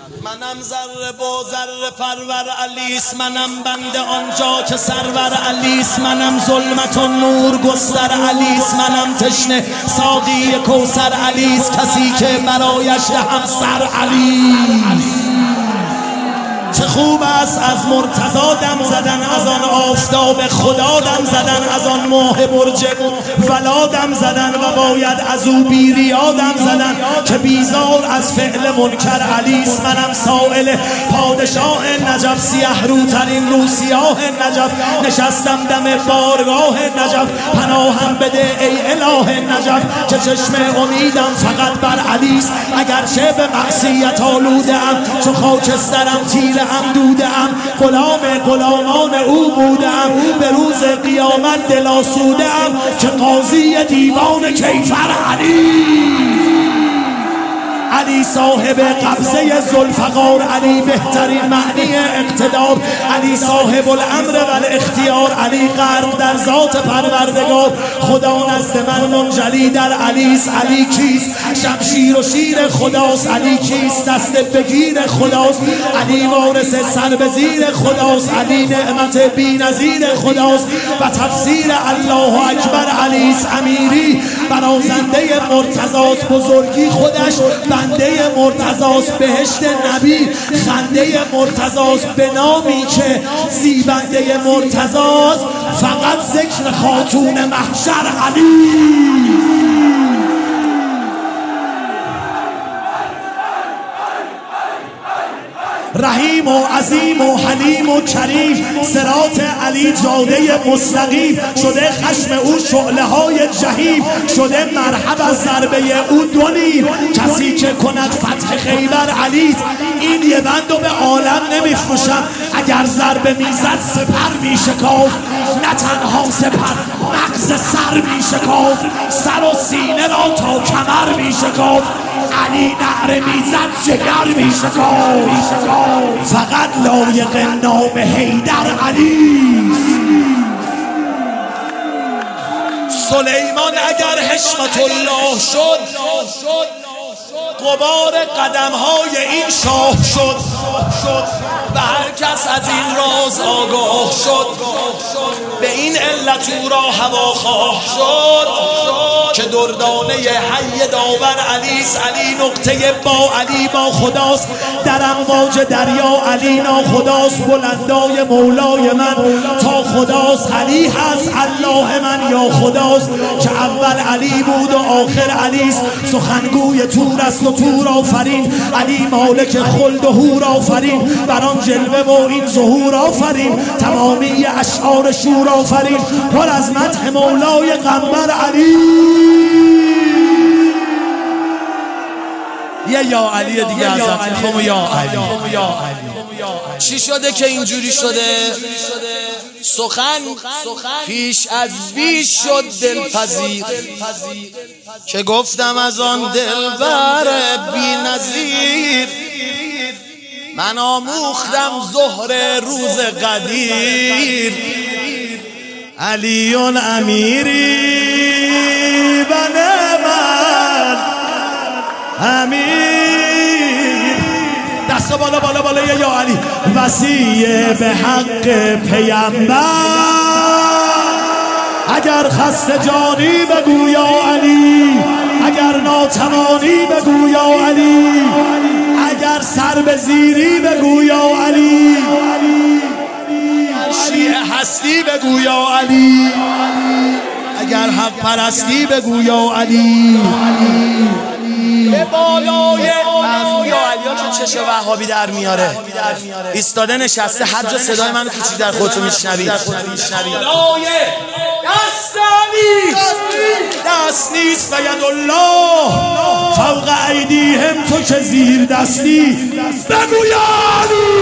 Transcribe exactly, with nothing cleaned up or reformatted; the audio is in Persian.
منم ذره با ذره پرور علیس، منم بنده آنجا که سرور علیس، منم ظلمت و نور گستر علیس، منم تشنه ساقی کوثر علیس، کسی که برایش دهم سر علیس. چه خوب است از مرتضی دم زدن، از آن آفتاب خدا دم زدن، از آن ماه برج ولا دم زدن، و باید از او بیریا دم زدن که بیزار از فعل منکر علیس. منم سائل پادشاه نجف، سیه روترین رو سیاه نجف، نشستم دم بارگاه نجف، پناهم بده ای اله نجف که چشم امیدم فقط بر علیس. اگرچه به معصیت آلوده ام، چو خاکسترم تیره ام دوده ام، غلام غلامان او بوده ام، به روز قیامت دل آسوده ام که قاضی دیوان کیفر علی. علی صاحب قبضه ذوالفقار، علی بهترین معنی اقتدار، علی صاحب الامر و الاختیار، علی غرق در ذات پروردگار، خدا نزد من منجلی در علیس. علی کیست؟ شمشیر و شیر خداست. علی کیست؟ دست بگیر خداست. علی وارث سر به زیر خداست. علی نعمت بی نظیر خداست و تفسیر الله اکبر علیس. امیری برازنده مرتضاست، بزرگی خودش بنده مرتضاست، بهشت نبی خنده مرتضاست، به نامی که زیبنده مرتضاست، فقط ذکر خاتون محشر علی. رحیم و عظیم و حلیم و کریم، صراط علی جاده مستقیم، شده خشم او شعله های جهیم، شده مرحب از ضربه او دو نیم. کسی که کند فتح خیبر علی، این یه بندو به عالم نمیفروشم، اگر ضربه میزد سپر میشکافت، نه تنها سپر مغز سر میشکافت، سر و سینه را تا کمر میشکافت، علی نعره میزد جگر میشکافت، فقط لایق نام حیدر علی. سلیمان اگر حشمت الله شد، غبار قدم های این شاه شد، و هر کس از این راز آگاه شد، به این علت او را هواخواه شد که دردانه حی داور علیس. علی نقطه با علی با خداست، در امواج دریا علی ناخداست، بلندای مولای من تا خداست. علی هست الله من یا خداست که اول علی بود و آخر علیست، سخنگوی تور است و تور آفرین، علی مالک خلد و هور آفرین، بران جلوه و این ظهور آفرین، تمامی اشعار شور آفرین، پر از مدح مولای قمر علی. یه یا علی دیگه ازت میخوام، یا علی. چی شده که اینجوری شده؟ سخن پیش از بیش شد دلپذیر، که گفتم از آن دلبر بی نظیر، من آموختم ظهر روز قدیر، علیون امیری بله من امیر. دست بالا بالا بالا یا علی. وصی به حق پیامبر، اگر خسته جانی بگو یا علی، اگر ناتوانی بگو یا علی، اگر سر به زیری بگو یا علی، شیعه هستی بگو یا علی، اگر حق پرستی بگو یا علی. به بالای یا علی ها که چشه وهابی در میاره، ایستاده نشسته، هر جا صدای منو کچی در خودتو میشنوی. بالای دست علی دست نیست و ید الله فوق ایدیهم، تو که زیر دستی بگو یا علی.